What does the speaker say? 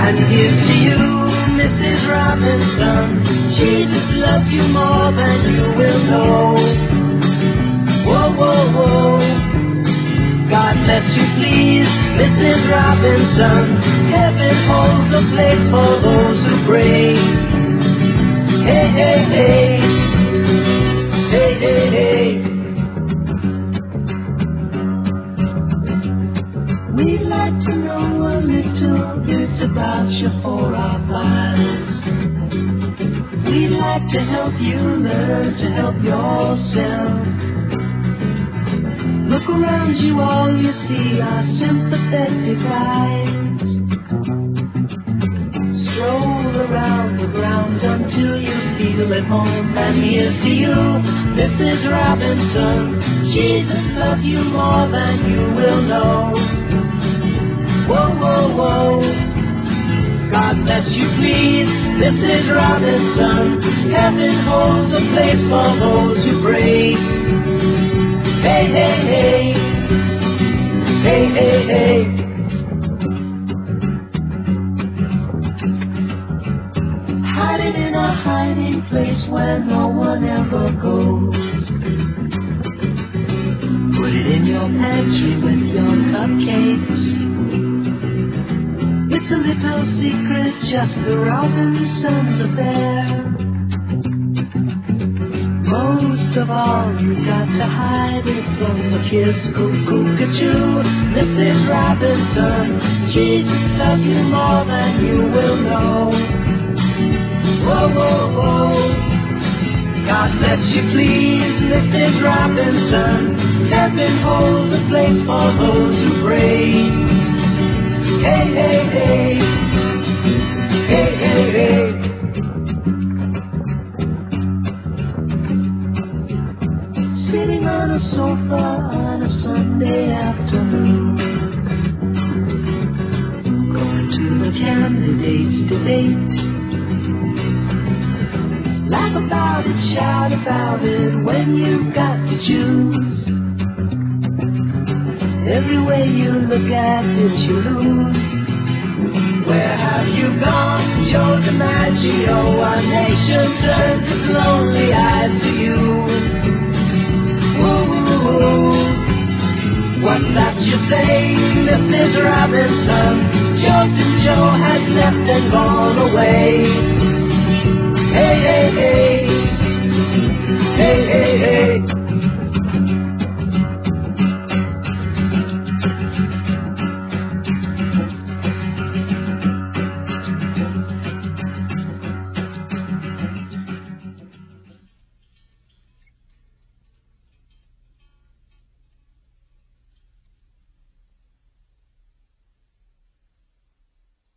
And here's to you, Mrs. Robinson. Jesus loves you more than you will know. Whoa, whoa, whoa. God bless you, please, Mrs. Robinson. Heaven holds a place for those who pray. Hey, hey, hey. Hey, hey, hey. We'd like to know a little bit about you for our files. We'd like to help you learn to help yourself. Look around you, all you see are sympathetic eyes. Stroll around the grounds until you feel at home. And here's to you, Mrs. Robinson. Jesus loves you more than you will know. Whoa, whoa, whoa. God bless you, please, Mrs. Robinson. Heaven holds a place for those who pray. Hey, hey, hey. Hey, hey, hey. Hiding in a hiding place where no one ever goes. Put it in your pantry with your cupcakes. It's a little secret, just the Robinsons affair. Most of all, you got to hide it from the kids. Cuckoo-ca-choo, Mrs. Robinson. Jesus loves you more than you will know. Whoa, whoa, whoa. God bless you, please, Mrs. Robinson. Heaven holds a place for those who pray. Hey, hey, hey. Hey, hey, hey. Sitting on a sofa on a Sunday afternoon, going to the candidates' debate. Laugh about it, shout about it when you've got to choose. Every way you look at it, you lose. Where have you gone, Joe DiMaggio? Our nation turns its lonely eyes to you. Ooh, what's that you say, Mrs. Robinson? Joseph Joe has left and gone away. Hey, hey, hey.